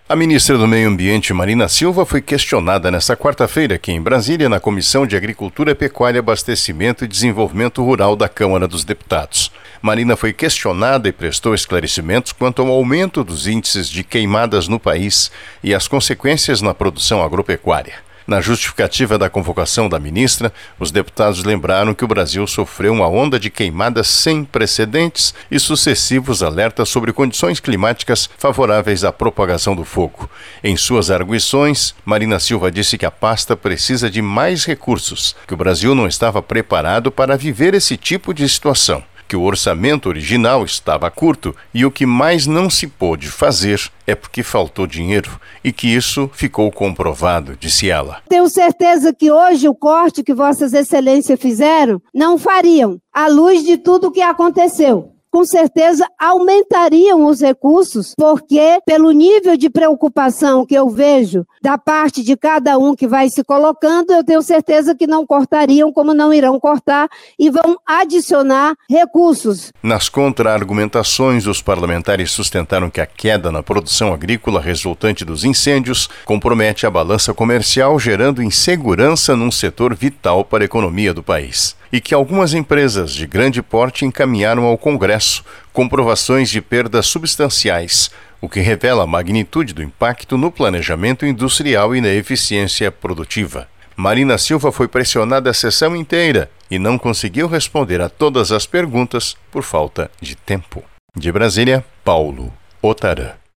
A ministra do Meio Ambiente, Marina Silva, foi questionada nesta quarta-feira aqui em Brasília, na Comissão de Agricultura, Pecuária, Abastecimento e Desenvolvimento Rural da Câmara dos Deputados. Marina foi questionada e prestou esclarecimentos quanto ao aumento dos índices de queimadas no país e as consequências na produção agropecuária. Na justificativa da convocação da ministra, os deputados lembraram que o Brasil sofreu uma onda de queimadas sem precedentes e sucessivos alertas sobre condições climáticas favoráveis à propagação do fogo. Em suas arguições, Marina Silva disse que a pasta precisa de mais recursos, que o Brasil não estava preparado para viver esse tipo de situação, que o orçamento original estava curto e o que mais não se pôde fazer é porque faltou dinheiro e que isso ficou comprovado, disse ela. Tenho certeza que hoje o corte que Vossas Excelências fizeram não fariam, à luz de tudo o que aconteceu. Com certeza aumentariam os recursos, porque pelo nível de preocupação que eu vejo da parte de cada um que vai se colocando, eu tenho certeza que não cortariam, como não irão cortar, e vão adicionar recursos. Nas contra-argumentações, os parlamentares sustentaram que a queda na produção agrícola resultante dos incêndios compromete a balança comercial, gerando insegurança num setor vital para a economia do país. E que algumas empresas de grande porte encaminharam ao Congresso comprovações de perdas substanciais, o que revela a magnitude do impacto no planejamento industrial e na eficiência produtiva. Marina Silva foi pressionada a sessão inteira e não conseguiu responder a todas as perguntas por falta de tempo. De Brasília, Paulo Otarã.